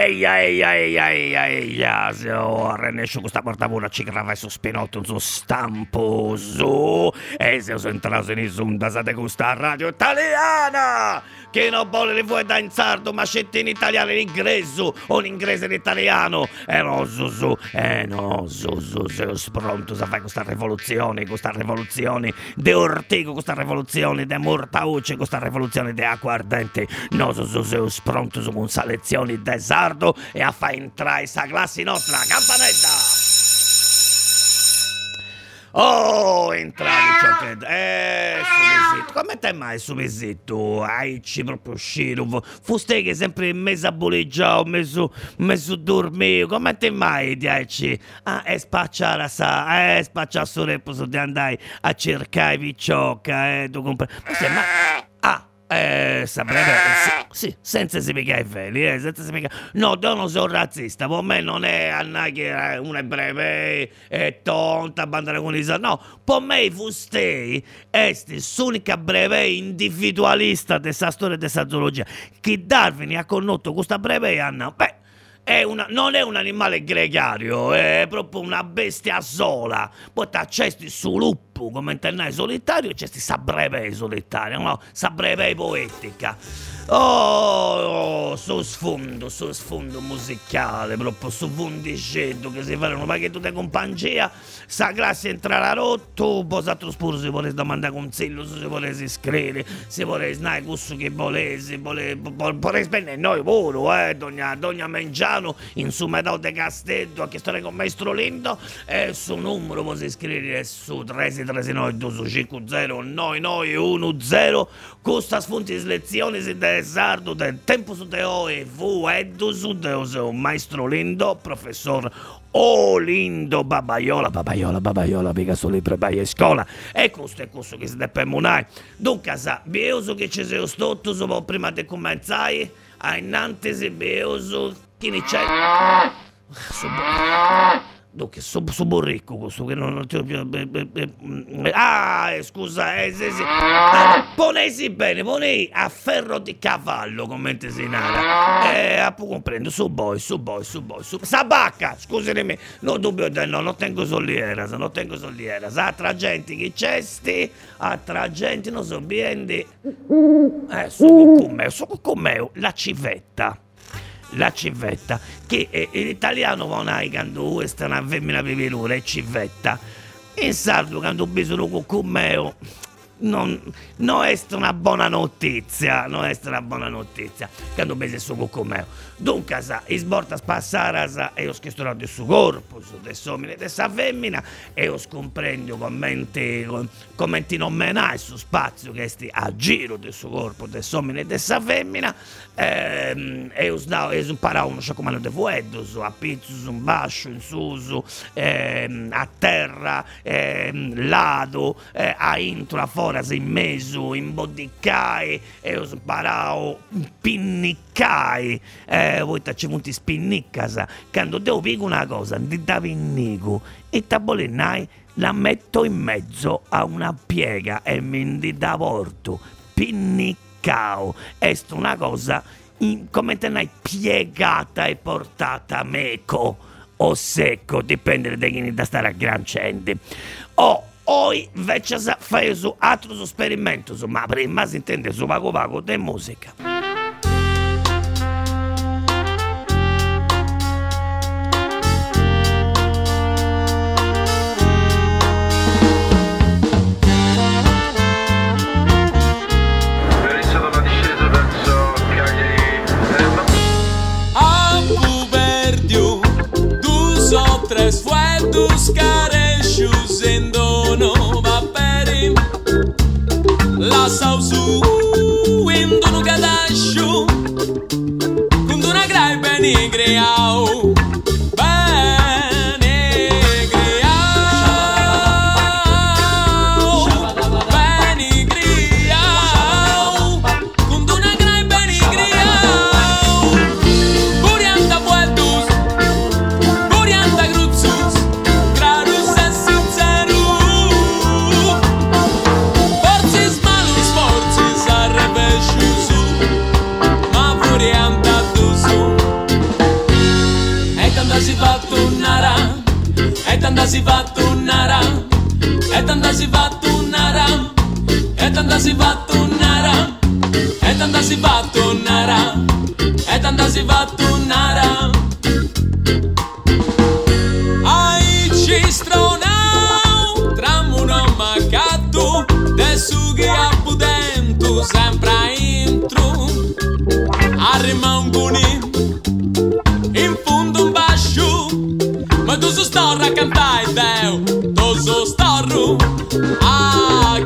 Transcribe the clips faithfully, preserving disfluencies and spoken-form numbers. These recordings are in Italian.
Eia, eia, eia, eia, eia, se Renescio questa portavona ci grava su spinotto, su stampo, su, e se sono entrato in isunda, sate questa radio italiana, che non vuole le vuoi da in sardo, ma scette in italiano in inglese, o in inglese in italiano, e no, su, su, e no, su, su, su, pronto, sa fare questa rivoluzione, questa rivoluzione de Ortigo, questa rivoluzione de Mortauce, questa rivoluzione de Acquardente, no, su, su, su, pronto, su, con selezioni de sardo, e a fare entrare sa classe nostra, campanetta! Oh, entravi, ciò eh, subesito, come te mai subesito? Ai, ci proprio sciro, fuste che sempre mezzo aboleggiato, mezzo, mezzo dormito, come te mai, dici? Ah, è spacciare, sa, eh, spacciare sul reposo di andare a cercare picciocca, eh, tu compri, ma, ah, Eh, saprebbe, sì, sì, senza si piegare i veli, eh, senza si piegare. No, io non sono razzista, per me non è Anna che è una breve, è tonta, bandera con i no, per me Fustei è l'unica breve individualista della storia della zoologia, che Darwin ha connotto questa breve Anna, beh, è una, non è un animale gregario, è proprio una bestia sola. Poi c'è sto lupo come internare solitario e c'è sta breve solitaria, no? Sta breve poetica. Oh, su sfondo, su sfondo musicale, proprio su vundicetto che si fanno un pacchetto di compagnia, sa classe entrare rotto, poi s'altro spuro si vuole domandare consiglio, se si vuole iscrivere, se vuole snai questo che volesse, vuole, vuole spendere noi pure, eh, dogna, dogna Mengiano, in su metà de Castello, a che storia con Maestro Lindo, e su numero può iscrivere su tre sei tre sei nove due cinque zero nove nove uno zero, con sta sfonti di lezioni si deve sardo del tempo su teo e vu eddu su teo seu Maestro Lindo, professor Olindo Babaiola, Babaiola, Babaiola, mica solo libro e scuola, e questo è questo che si deve munare. Dunque, sa, bioso che ci sei stotto, so prima di cominciare, a innanzi se bioso, chi ne c'è? Dunque, sono so borricco questo, che non, non ti ho più... Ah, eh, scusa, eh, sì, sì. Ah, ponesi bene, ponei a ferro di cavallo, come te si nara. Eh, a poco comprendo, su boy, su boy, su boy, su... Sabacca, scusami, non dubbio, no, non tengo solliera, non tengo solliera. Sa, tra gente che c'è sti, a tra gente non so biendi. Eh, su con me, su con me, la civetta. La civetta, che eh, in italiano non hai quando questa è una femmina pipilura, è civetta. In sardo quando bisogna con me non, non è una buona notizia, non è una buona notizia quando bese su cucumeo. Dunque, sa, i sborta spassare e ho schiesto del suo corpo, su del somine dessa femmina, e ho scomprendo commenti, commenti non menai su spazio che sti a giro del suo corpo, del somine dessa femmina, ehm, e ho imparato uno sciacomano di fueddo, su a pizzo, su un bascio, in su, su ehm, a terra, ehm, lado, eh, a intro, a fora, in mezzo, in bodicai, e ho imparato pinnicai, eh, voi ci punti spinniccasa, quando devo pico una cosa, di da pinnico, e tabolinai la metto in mezzo a una piega e mi di da porto, pinniccao, è una cosa, in, come te n'hai piegata e portata meco, o secco, dipende da chi da stare a gran cente. Oh, Oi invece fai su altro esperimento, ma prima si intende su vago vago di musica. Ho iniziato la discesa verso Cagliari. Abu perdiu dos ou três fuedos carechos em dono vaperi la sausu indo no gadai e tanta si fa tunnara, e tanta si fa tunnara, e tanta si fa tunnara, e tanta si fa tunnara. Ai ci stronau, trammo non macatu, de sughi a pudentu, sempre intru, arrima un cuni, in fondo un basciu, ma tu so storra a cantare, Deo, tu so storru a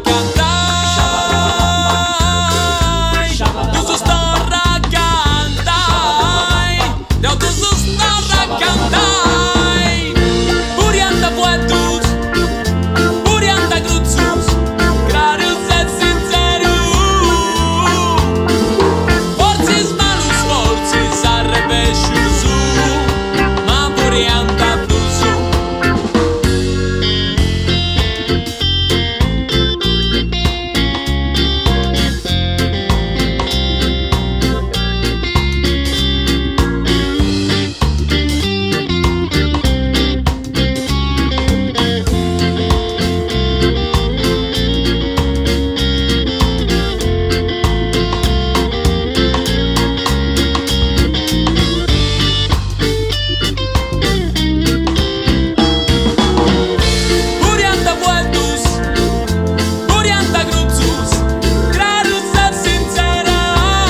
cantare, tu so storra a cantare, Deo, tu so storra a cantare, puri anda poetus, puri anda cruzzus, crarius et sincerus, forsis malus forsis arrebescius, ma puri anda blusu. Puri anda poetus, puri anda cruzzus, crarius et sincera,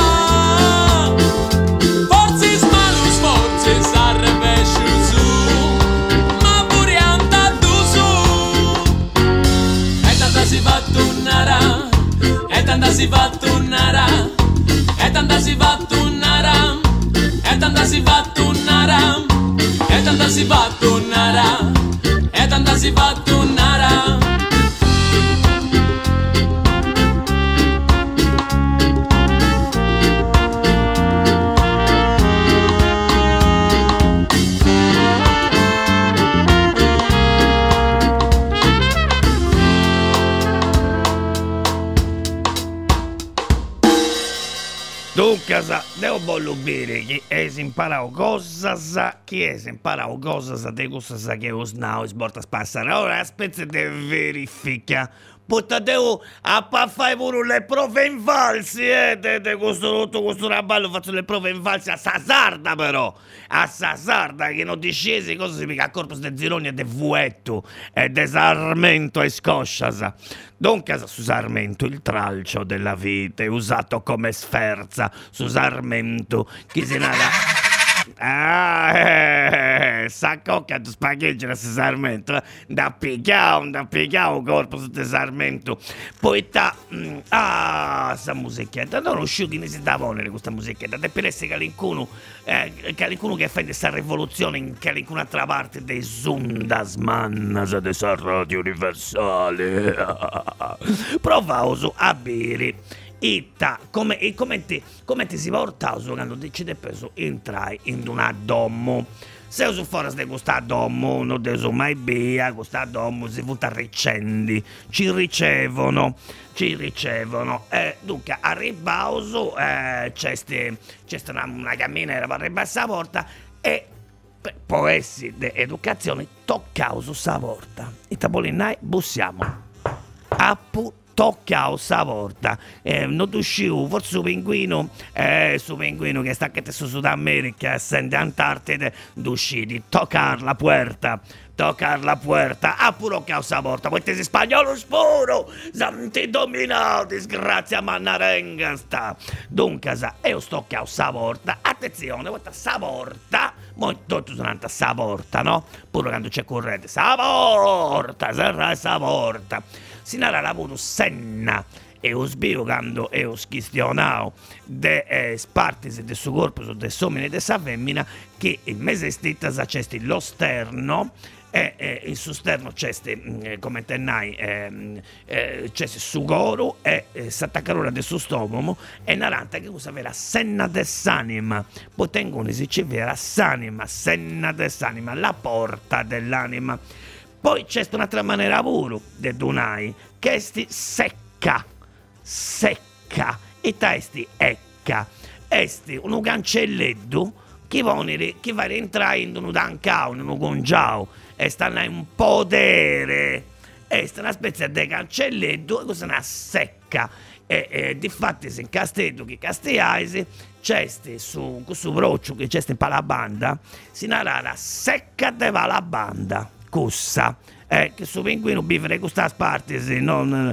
forsis malus forsis arrebescius, ma puri anda dusu. E tanta si fa tunnara, e tanta si fa tunnara, e tanta si fa tunnara, e tanta si fa tunnara, e tanta si fa tunnara, e tanta si fa tunnara. Dunque, devo voglio bere che è si imparavo cosa sa, che è si imparavo cosa sa, de cosa sa che usnao e sborta spassare. Ora aspetta di verifica. Poi devo a fare pure le prove invalsi, eh, de, de questo, tutto questo raballo faccio le prove invalsi a Sasarda però, a Sasarda che non discesi cosa significa a corpo de zironi e de vuetto e de sarmento e scosciasa. Dunque su sarmento il tralcio della vita è usato come sferza su sarmento chi si nada. Ah, eh, sa cocca di spaghetti da sarmento, da pigliare, da pigliare un corpo su sarmento. Poi ta, mm, ah, sta musichetta, non lo sciughi ne si da volere questa musichetta, de per essere che qualcuno, eh, che qualcuno che fa questa rivoluzione in che altra parte dei Zundas mannas de sa radio universale. Provauso a bere. Itta, come, e come, ti, come ti si porta quando decide peso entrai in una domo. Se uso fuori di questa domo, non devo mai bere, questa domo si vuta ricendi, ci ricevono, ci ricevono. Eh, dunque, a ribauso eh, c'è, ste, c'è una, una cammina che arriva a sta porta e può essere di educazione, tocca su sta porta. I tapolinai bussiamo. Appu tocca sta porta, eh, non uscivo, forse su pinguino, eh, su pinguino che sta che su Sud America, essendo Antartide, d'usciti, toccare la puerta, toccare la puerta, a puro causa porta, poi tesi spagnolo spuro, santi dominao, disgrazia mannarenga sta. Dunque, io sto causa porta, attenzione, questa sta porta, molto suonante sta porta, no? Pure quando c'è corrente, sta porta, sarà sta porta. Si narra lavoro senna e lo sbio quando è schizionao de eh, parti del suo corpo del somine e della femmina che il mese stetta c'è lo sterno e eh, il suo sterno c'è eh, come tennai eh, eh, c'è sugoro e eh, s'attaccarora del suo stomaco e naranta che usa vera senna dell'anima poi tengono si ci vera s'anima senna dell'anima la porta dell'anima. Poi c'è un'altra maniera pure di Dunai, che è secca, secca, e testi ecca, esti un cancelletto che va a rientrare in un dancao, in un gongiao, e stanno in potere, è una specie di cancelletto, cosa una secca. E, e difatti se in Castello che Castiaisi c'è su questo broccio che c'è in Palabanda si narra la secca de Palabanda cussa eh, che su pinguino bifere questa parte se non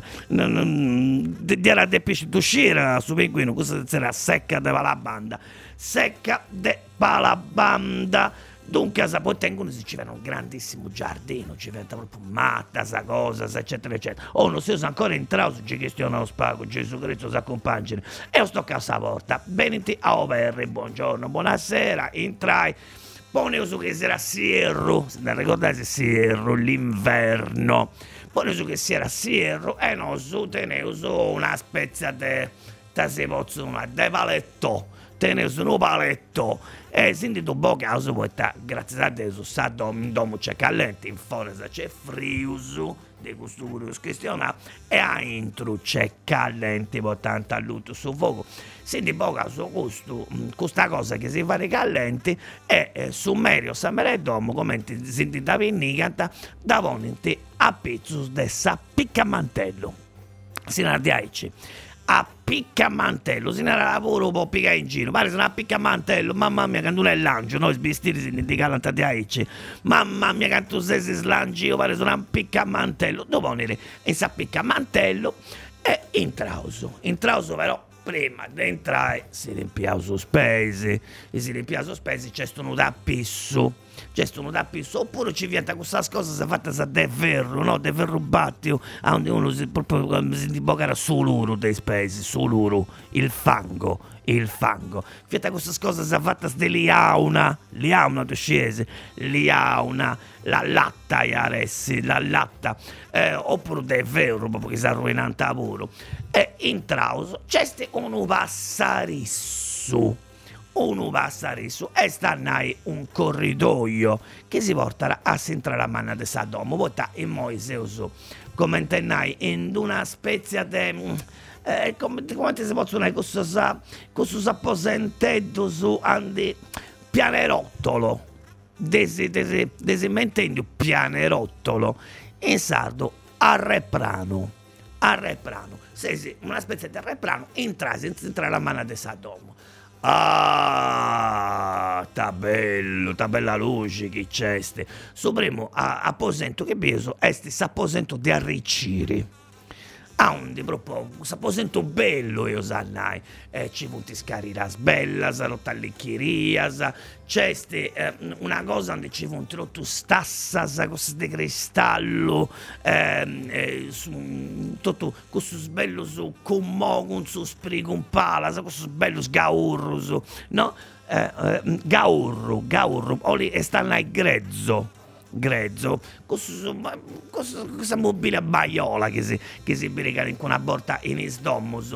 era difficile uscire su pinguino questa sarà secca de Palabanda secca de Palabanda. Dunque, a poi tengono se ci vede un grandissimo giardino, ci vede proprio matta, sa cosa, sa eccetera, eccetera. Oh, non si usa ancora entrato, ci questiona lo spago, Gesù Cristo si accompagna. E io sto a casa porta, venite a over, buongiorno, buonasera, entrai. Poi ne uso che sarà Sierro, se ne ricordate Sierro, l'inverno. Poi ne uso che si era Sierro e non so, te ne uso una spezia di, te si pozzo, una de paletto. Teneso un paletto e sentito poco a sopporta grazie a Dio sa dom domo c'è callente in forza c'è friuso di questo curioso questione e a intro c'è callente portante a lutto su fuoco senti poco su questo questa cosa che si fa di callente è eh, su merio samere domo come ti senti da vennicanta davanti a pezzo dessa piccamantello si nardiaici a piccamantello, se ne era lavoro può piccare in giro, pare se ne a piccamantello, mamma mia quando non è l'angelo, noi sbistiri si ne dicono a aici, mamma mia quando sei si slanci, io pare sono a piccamantello, dopo venire e sa piccamantello e intrauso, intrauso però prima di entrare si riempia sospesi, e si riempia sospesi c'è stato da pisso, c'è stato da pisso, oppure ci viene questa cosa si è fatta sa de ferro, no, de ferro battio, onde uno si proprio si imbocca sull'uro dei spesi, sull'uro, il fango, il fango. Fiata questa cosa si è fatta di liauna, liauna tu scese, liauna, la latta iaressi, la latta, eh, oppure de ferro, proprio che si è arruinata pure. E in trauso c'è uno passarisso, uno passarisso e sta un corridoio che si porta a centrare la manna di Sadomo, vota in Moiseuso, come intendai, in una specie di... Eh, come, come si possono dire, questo apposentetto su andi pianerottolo, desi, desi, desi mentendo pianerottolo, in sardo a reprano, a reprano, sì, sì, una specie di reprano, entra, entra la mano di Sadomo. Ah, sta bello, sta bella luce che c'è este. Sopremo a apposento che peso, este s'apposento di arricchire. Ah, un di proprio, s'apposento bello io sannai, eh, ci punti scariras bellas, rotallicchirias, c'è este, eh, una cosa onde ci punti rotto stassas, cose di cristallo, eh, eh, su, tutto questo bello su commogun, su sprigum palas, questo bello gaurrus, no? Eh, eh, gaurru, gaurru, oli e stanno grezzo. grezzo, questa mobile baiola che si, che si brigano in una borta in isdommus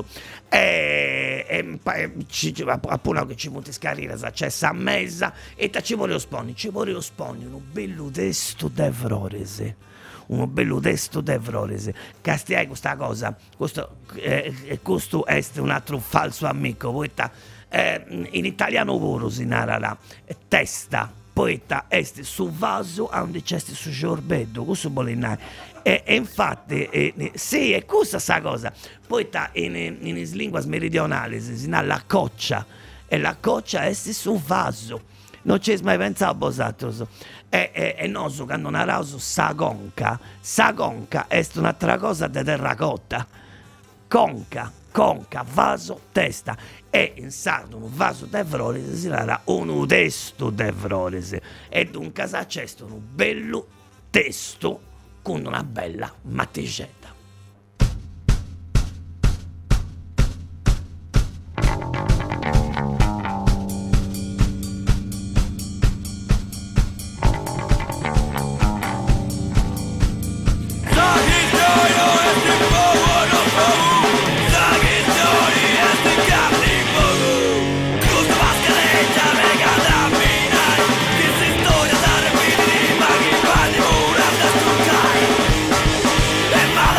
e, e, e ci, appunto che ci punti scarire c'è sa mezza e ci vuole lo sponi, ci vuole lo sponi, un bello testo d'Evrorese, un bello testo d'Evrorese, castiai questa cosa, questo, eh, questo è un altro falso amico, poeta, eh, in italiano puro si narra testa, poeta est su vaso onde c'è su giorbedo, questo vuole dire. E, e infatti, eh, sì, è questa sta cosa. Poeta in, in lingua meridionale si dice la coccia, e la coccia est su vaso. Non ci hai mai pensato vosaltros. E, e, e non so, quando narrao su sagonca, sagonca est un'altra cosa di terracotta. Conca, conca, vaso, testa. E in sardo un vaso d'Evrorese si narra un testo d'Evrorese. E dunque c'è un bello testo con una bella mattigetta. E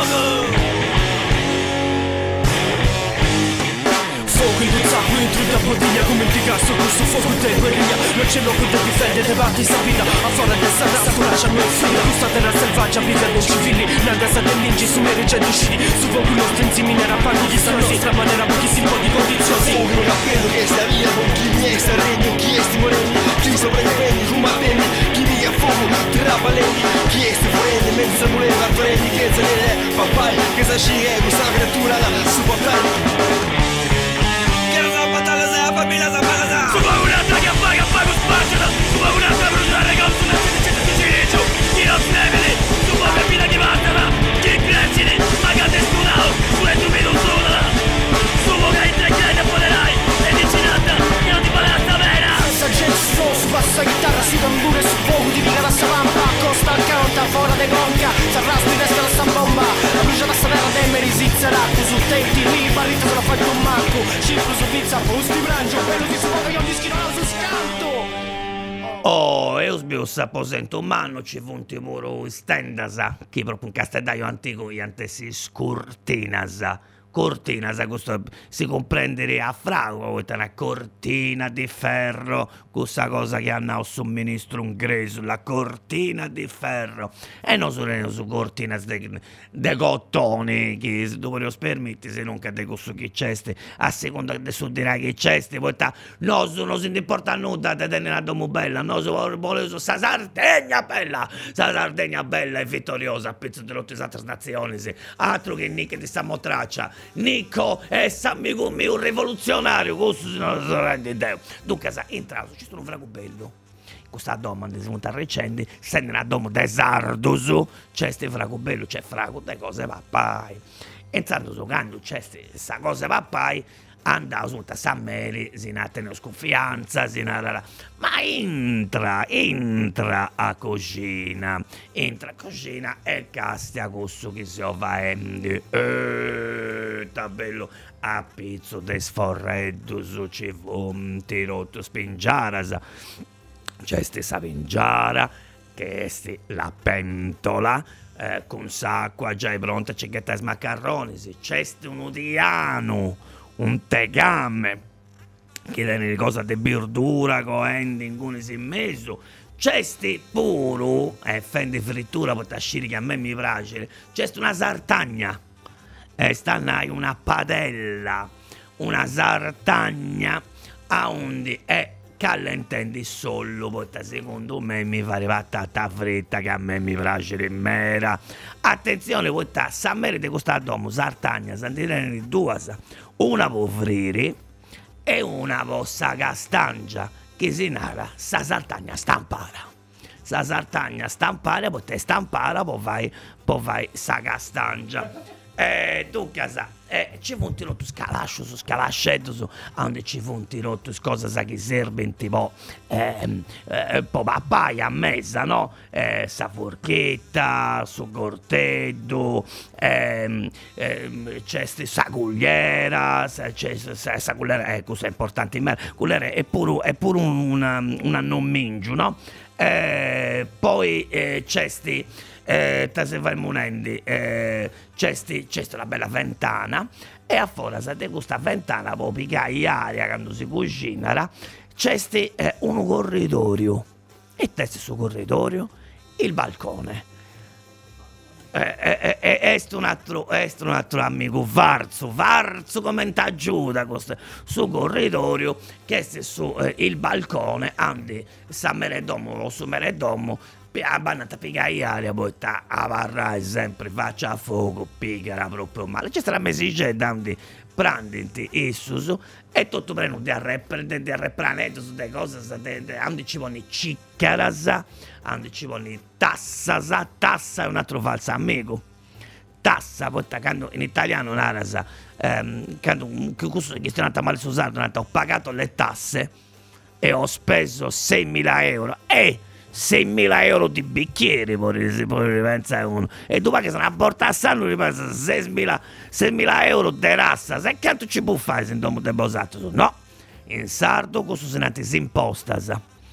fuoco. Fuoco in un sacco, entro da bottiglia come il Picasso, questo fuoco te guerriglia, non c'è loco da difendere, te batti sta vita, a fora del sarà, fu lasciami il figlio, questa terra selvaggia, vive con civili, la casa dell'inci, su me reggenti usciti, su fuoco lo stenzimi, nera panni di stanno, si manera pochissimo di condizioni. Fuoco un appello che sta via, con chi mi è sta regno, chi è sti morelli, chi sopra i prendi, fumatenni, chi mi a fuoco, trabalelli, chi è sti morelli, mezza mulera, rattorelli, che zanere, papai, che sa scire, questa creatura, su papai. Su paurata che appaga, appago spacciata. Su paurata a bruciare con una cento di cilicio. Chi non snevili, su poca vita che battana. Chi cresciti, magate scunato. Su e tu vedo sola. Su poca intrecchiata poderai. E dici nata, che non ti pare la stavera. Senza gesso, su bassa chitarra, si tambure, su fuoco di villa da savampa. Costa al canta, fora de conca. S'arrasti desca la stambomba. La brucia da stavera de merisizera. Su tetti, lì, barrita se la fai con manco. Cifro su pizza, posti brangio. Bello di su poca, io di schino su scanto. Oh, e sbius apposento un manno ci fu un timuro stendasa, che proprio un castellaio antico gli antessi scurtinasa. Cortinasa, questo si comprendere a frago, questa è una cortina di ferro, questa cosa che hanno somministro un greso, la cortina di ferro. E non sono su cortina de, de cottone, che dopo lo permetti, se non che de questo che c'è, a seconda che adesso dirà che c'è, poi sta, no, non si importa nulla, te tenere una domo bella, no, se vuole su sa Sardegna bella, sa Sardegna bella e vittoriosa, a pezzo di tutte le altre nazioni, altro che Nick di Samotraccia. Nico è amico mio, un rivoluzionario, questo se non lo rende idea. Dunque, entrato, ci sono un frago bello. Questa domanda si monta recente, se ne una domanda di Sardusu, c'è este frago bello, c'è frago, de cose pappai. Entrando su quando c'è questa cosa pappai, andavo su San Meli, si nattene sconfianza, si narra, ma entra, entra a cucina, entra a cucina e castia questo che si va e bello a pizzo de sforreddo su ci un tirotto spingiaras, c'è stessa pingiara che è la pentola. Eh, con s'acqua già è pronta, c'è che te smacarroni, c'è un udiano, un tegame che tiene cosa di verdura coende in cui si è messo, c'è sti puro e eh, fendi frittura per tascire che a me mi piace, c'è una sartagna e stanno una padella, una sartagna a undi è callentendi solo perché secondo me mi fa patata fritta che a me mi piace in mera. Attenzione, questa sa merita questa domo sartagna, santirene due, una può frire e una possa castangia che si narra sa sartagna stampara. Sa sartagna stampare, poi te stampara, poi fai, poi fai sa castangia. E tu casa, eh, ci fu un tirotto scalascio su scalascetto su, onde ci fu un tirotto scosa sa che serve in tipo eh, eh, po' papaya a mezza, no? Eh, sa forchetta, su corteddo, eh, eh, c'è sa cugliera, c'è sa, sa cugliera, eh, cosa è importante in me, cugliera è pure, è pure un, una, una non mingio, no? Eh, poi eh, c'è sti Eh, te se fai munendi, eh, c'è, sti, c'è una bella ventana e a fuori di questa ventana può piccare aria quando si cucina, c'è sti, eh, un corridoio e te su corridoio il balcone. Eh, eh, eh, est un altro, est un altro amico Varzo, Varzo come t'aiuta questo su corridoio che è su eh, il balcone, andi sa meredomo o su meredomo. La banata piccare aria, poi sta a varrai sempre, faccia a fuoco, piccara proprio male. C'è stata messicetta, dandi, prenditi issus e tutto prendo di arreprendere, di arreprendere su delle cose, andi ci vuole ciccaras, andi ci vuole tassa, tassa è un altro falso amico. Tassa, poi quando in italiano narasa, ehm, quando questo che sta andando male usato, ho pagato le tasse e ho speso seimila euro e seimila euro di bicchieri, poi pensa uno. E dopo che se ne porta a sanno, ripensa seimila euro di rassa. Se quanto ci può fare se non ti posato? No, in sardo questo se ne si imposta.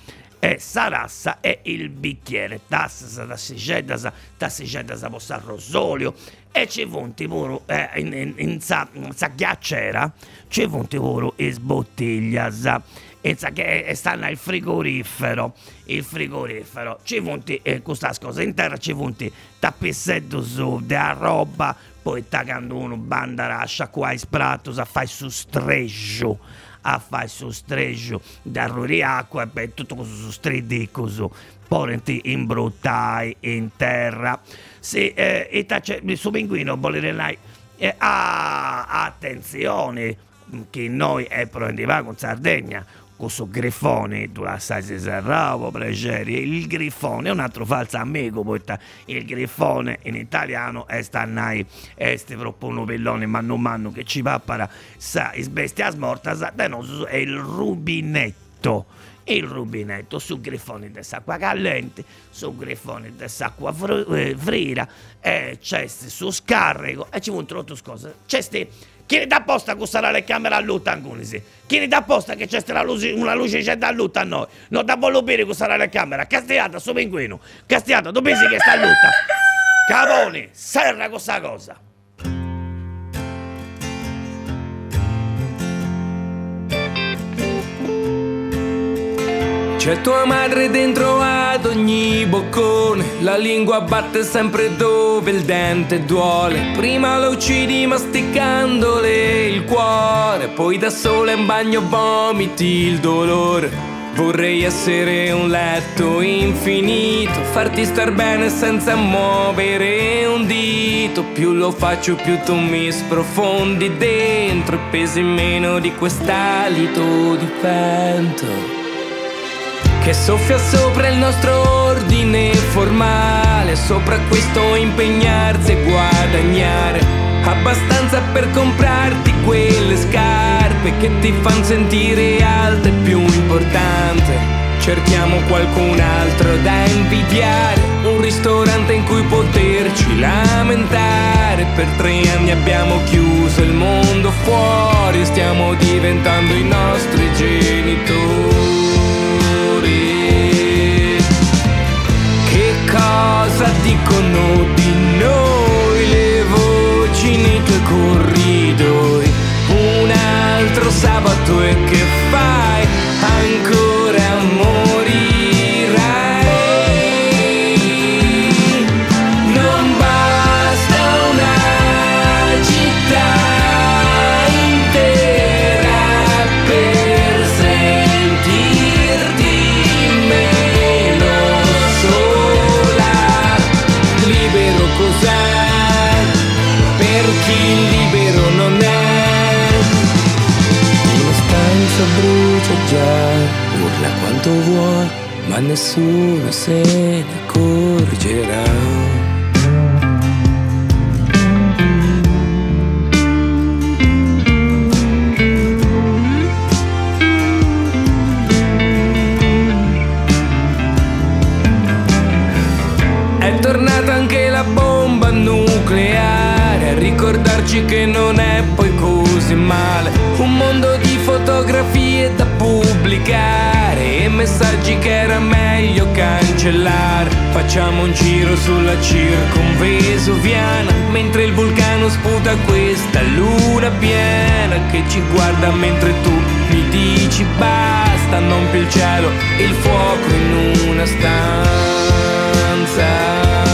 e sarassa e il bicchiere, tassa, tassicetta, tassicetta, sa posta rosolio, e ci punti pure eh, in, in, in, sa, in sa ghiacciera, ci punti pure in sbottiglia, sa, e sa che stanno il frigorifero, il frigorifero, ci punti eh, questa cosa in terra, ci punti tappissetto su della roba, poi taccando uno bandarascia qua in spratto, sa fai su stregio, a fare su stregio da ruri acqua e beh, tutto questo su stridì così, poi imbruttai in terra. Se eh, itace, su pinguino volerei eh, ah, attenzione che noi è prendiva con Sardegna questo grifone, tu la sai se serravo, pregeri, il grifone è un altro falso amico, poiché il grifone in italiano è stannai, è proprio un pellone manno manno che ci pappara, sa, is bestia smorta, sa, è il rubinetto, il rubinetto, su grifoni di acqua caliente, su grifoni di acqua fr- frira, e c'è su scarico, e ci vuole troppe cose, c'è sti. Chi ne dà apposta che sarà le camere a lutto anche? Chi ne dà apposta che c'è una luce, una luce c'è da lutto a noi? Non da volubire che sarà le camere. Castiata, su pinguino. Castiata, tu pensi che sta a lutto? Cavoni, serra questa cosa. C'è tua madre dentro ad ogni boccone, la lingua batte sempre dove il dente duole. Prima lo uccidi masticandole il cuore, poi da sola in bagno vomiti il dolore. Vorrei essere un letto infinito, farti star bene senza muovere un dito. Più lo faccio più tu mi sprofondi dentro e pesi meno di quest'alito di vento che soffia sopra il nostro ordine formale, sopra questo impegnarsi e guadagnare abbastanza per comprarti quelle scarpe che ti fanno sentire alta e più importante. Cerchiamo qualcun altro da invidiare, un ristorante in cui poterci lamentare. Per tre anni abbiamo chiuso il mondo fuori, stiamo diventando i nostri genitori. Che cosa dicono di noi le voci nei tuoi corridoi? Un altro sabato e che fai? Ancora morirai. Non basta una città intera per sentirti meno sola. Libero cos'è? Per chi libero non è. Una stanza brucia già, urla quanto vuoi, ma nessuno se ne accorgerà. È tornata anche la bomba nucleare a ricordarci che non è poi così male. Un mondo di fotografie da pubblicare e messaggi che era meglio cancellare. Facciamo un giro sulla circonvesuviana mentre il vulcano sputa questa luna piena che ci guarda mentre tu mi dici basta. Non più il cielo, il fuoco in una stanza.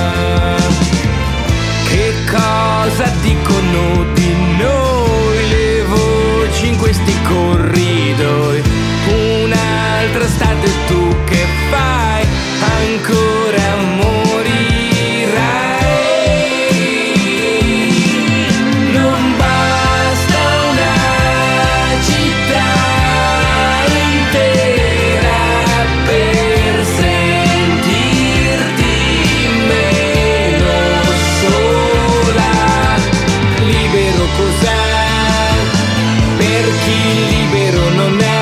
Che cosa dicono di noi le voci in questi corridoi? Un'altra estate tu che fai? Ancora morirai. Non basta una città intera per sentirti meno sola. Libero cos'è? Per chi libero non è.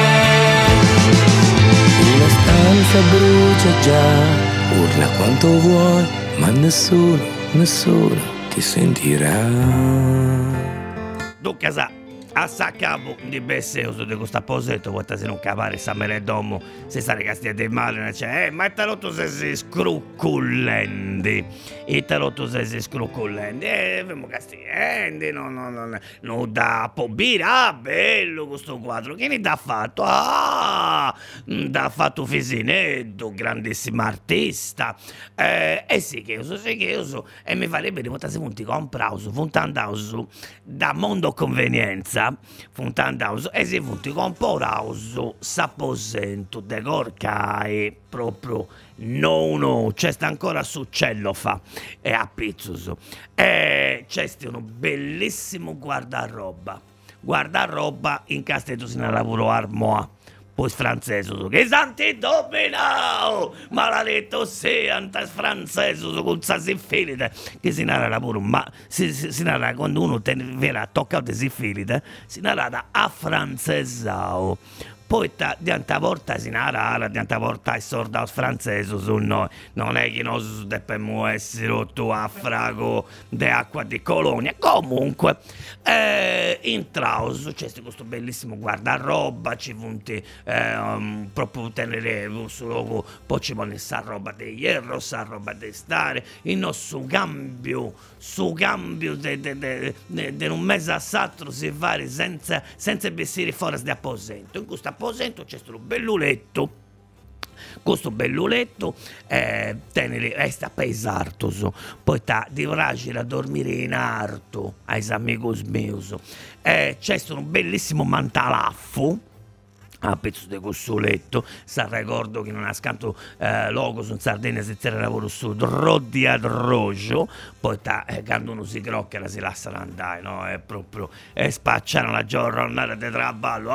Una stanza brucia già, urla quanto vuoi, ma nessuno, nessuno ti sentirà. Dunque sa, a sa capo di Besseuso di questo apposetto, porta se non capare sta meredomo, se sta recasti di male, cioè, eh, ma il tarotto se si scruccullendi, il tarotto se si scruccullendi, eh, vemo castigliendi, no, no, no, no, da pobire, ah, bello questo quadro, che ne dà fatto? Ah, da fatto Fisinetto, grandissimo artista, eh, e sì che uso, sì che uso, e mi farebbe di portare se punti comprauso, funtandauso, da mondo convenienza, funtandauso, e si punti comprauso, s'apposento, de corcai, proprio, no, no, c'è sta ancora su cellofa, e a pizzuso, e c'è sta uno bellissimo guardaroba, guardaroba in castello si ne lavoro armoa, poi francese, che santi dominao, maledetto sia, antas francese, con sa sifilide, che si narra pure, ma si, si, si narra quando uno te, verrà toccato sifilide, si narra a francesao. Poi ta, di tanta volta si narra, di tanta volta è sorda francese su noi, non è che noi dobbiamo essere rotto a frago di acqua di colonia. Comunque, eh, in Traus c'è questo bellissimo guardaroba, ci punti eh, um, proprio tenere solo, poi ci vuole sta roba di hierro, sta roba di stare, il nostro cambio, su cambio di un mese a satro si fa senza, senza vestire fuori di apposento. In questo apposento c'è questo belluletto, questo belluletto eh, tenere, resta pesartoso, poi ta di fragile a dormire in arto ai amigos meus, eh, c'è un bellissimo mantalaffo a pezzo di questo letto, sa ricordo che non ha scanto eh, logo su Sardegna se c'era lavoro su Roddi ad Roggio, poi ta, eh, quando uno si crocchera si lascia andare, no? È proprio, e spacciano la giornata di traballo,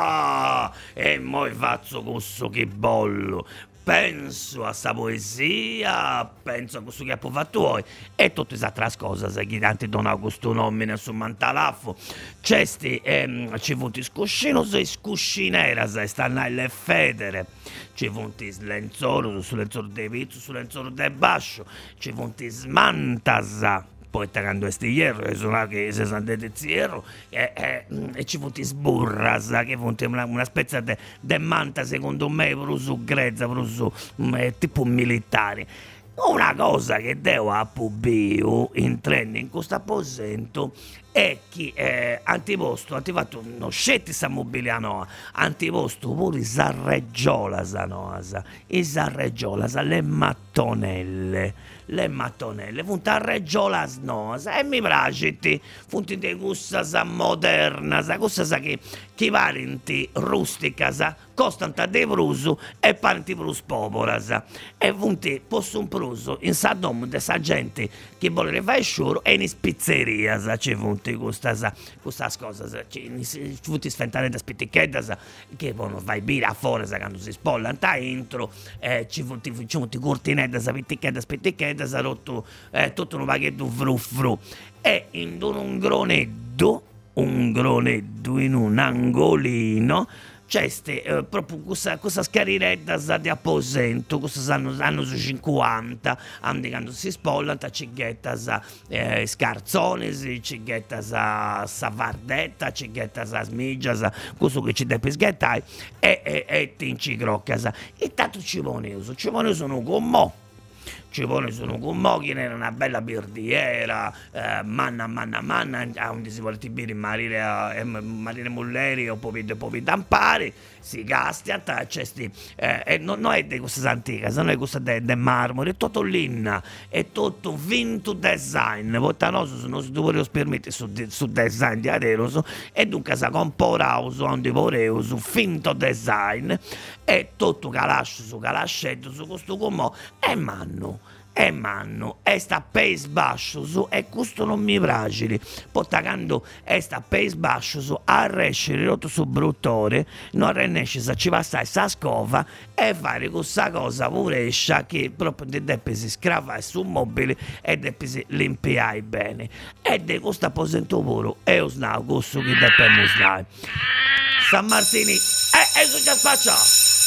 ah, e mo faccio questo che bollo, penso a sta poesia, penso a questo che ha fatto voi e tutte le altre cose che tanti donano questo nome nel suo mantalaffo. C'è sti, ehm, ci vuoti scuscino e scuscinera, stanno le federe, ci vuoti slenzoro, su lenzoro de pizzo, su lenzoro de bascio, ci vuoti smantasa, poi tagliando questi hierro, che sono che si sono detti hierro, e, e, e ci vuoti sburras, che vuoti una, una specie di manta, secondo me, per su grezza, per su tipo militare. Una cosa che devo a pubblico in trend in questo apposento è che eh, antiposto, antifatto, non scetti sta mobiliano, antiposto pure i sarreggiola sanoasa, i sarreggiola, le mattonelle, le mattonelle, funta reggiola snosa, e mi piace, funti di questa sa moderna, sa questa sa che chi parenti rustica, sa, costanta de prusu e parenti prus poporas, e funti posso un prusu in sa dom de sa gente che vuole fare sciuro e in spizzeria, sa, ci funti questa sa, questa cosa, sa, ci funti sfentare da spitticchetta, che poi vai birra fuori, sa, quando si spollano, ta entro, eh, ci funti, ci funti cortinette, sa, spitticchetta, spitticchetta, sa, rotto, eh, tutto un paghetto fru fru, e in un groneddo, un groneddo in un angolino, c'è ste, eh, proprio questa, questa scarinetta di apposento, questa hanno, hanno su cinquanta, anche quando si spollano, cighetta sa eh, scarzone, cighetta sa savardetta, cighetta sa smigia, sa questo che ci deve sghettare, e, e, e tinci crocca, sa. E tanto ci vuole uso, ci vuole sono con mo. Ci vuole sono con Moghi, era una bella birdiera, eh, manna, manna, manna, a un si vuole tibire marire, eh, marire mulleri o povi, povi dampare, si gasti, c'è sti, eh, e non, non è di questa antica, non è questa del marmore, è tutto linna, è tutto vinto design, portanoso non si dovrebbe permettere su, su design di aderoso, e dunque sa comporauso, antiporeuso, finto design, e tutto calascio su calascetto, su questo comò, e manno. E manno, e sta pace bascio su, e questo non mi piace, portando e sta pace bascio su, arresce ridotto su bruttore, non arresce se ci va stare sta scova, e fare questa cosa purescia che proprio deve si scravare sul mobile e deve si limpiare bene, e di questo apposento puro, e io snao questo che deve usare. San Martini, e, e su già spaccia!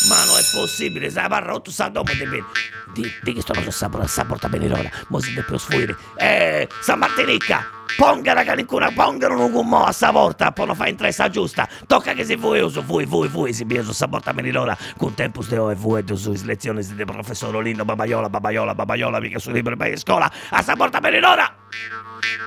Ma non è possibile, sai, parla rotto sta dopo di me. Di, di che sto cosa sta sta porta bene l'ora, mo si deve più sfuire. Eh, San Martinicca, ponga la canicuna, pongano un gummo a sta volta, poi non fa in tressa giusta. Tocca che se voi uso, voi, voi, voi, si bieso sta porta bene l'ora. Con tempo steo e voi, su lezioni di professor Olino, babaiola, babaiola, babaiola, mica su libri per scuola, a sta porta bene l'ora.